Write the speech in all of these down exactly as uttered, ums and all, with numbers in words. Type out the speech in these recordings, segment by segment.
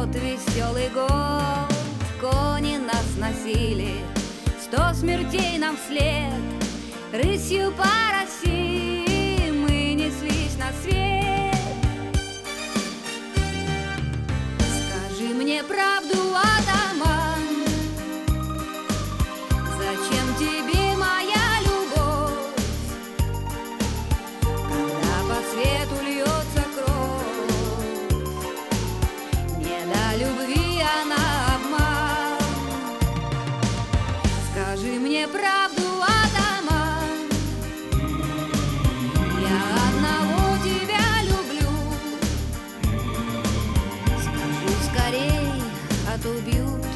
тот веселый год. Кони нас носили, сто смертей нам вслед. Рысью по России мы неслись на свет. Скажи мне правду, атаман, зачем тебе моя любовь, когда по свету льется кровь? Не до любви она обман. Скажи мне правду, атаман, я одного тебя люблю. Скажи скорей, а то убьют.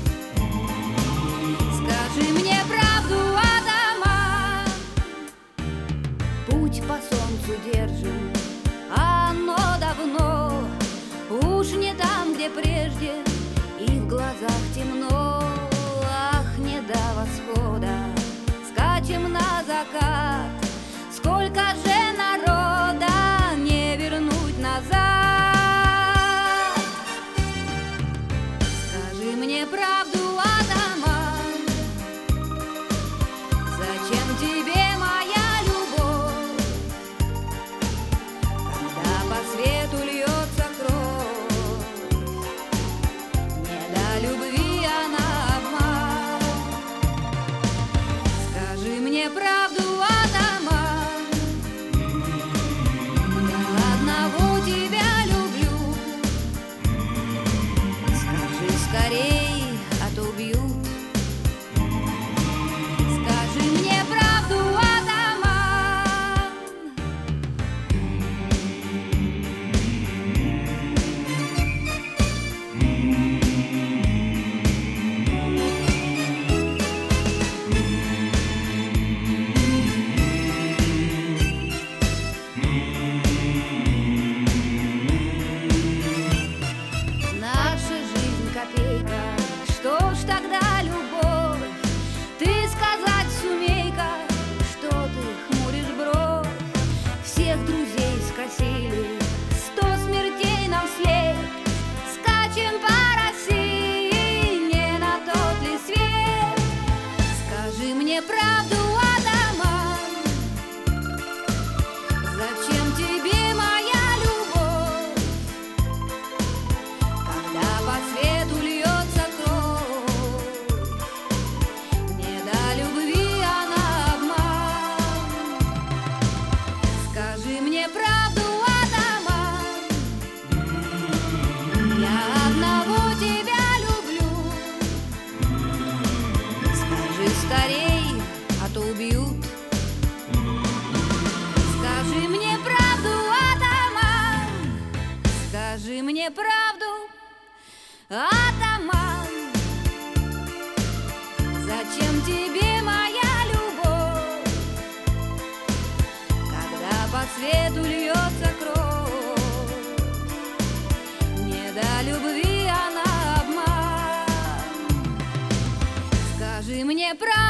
Скажи мне правду, атаман. Путь по солнцу держим, а оно давно уж не там, где прежде, и в глазах темно. Ах, не до восхода, скачем на закат. Сколько же народа не вернуть назад. Скажи мне правду, атаман, зачем тебе моя любовь, когда по свету льется кровь? Не до любви она обман. Скажи мне правду, атаман, я одного тебя люблю. Скажи скорей, а то убьют. Скажи мне правду, атаман. Наша жизнь копейка, что ж тогда любовь? Ты сказать сумей-ка, что ты хмуришь бровь? Всех друзей скосили, сто смертей нам вслед. Скачем по России, не на тот ли свет? Скажи мне правду, атаман, зачем тебе моя любовь, когда по свету льется кровь? Не до любви она обман. Скажи мне правду, атаман, я одного тебя люблю. Скажи скорей, а то убьют. Скажи мне правду, атаман, скажи мне правду, атаман, зачем тебе моя любовь, когда по свету льется кровь? Не до любви она обман. Скажи мне правду,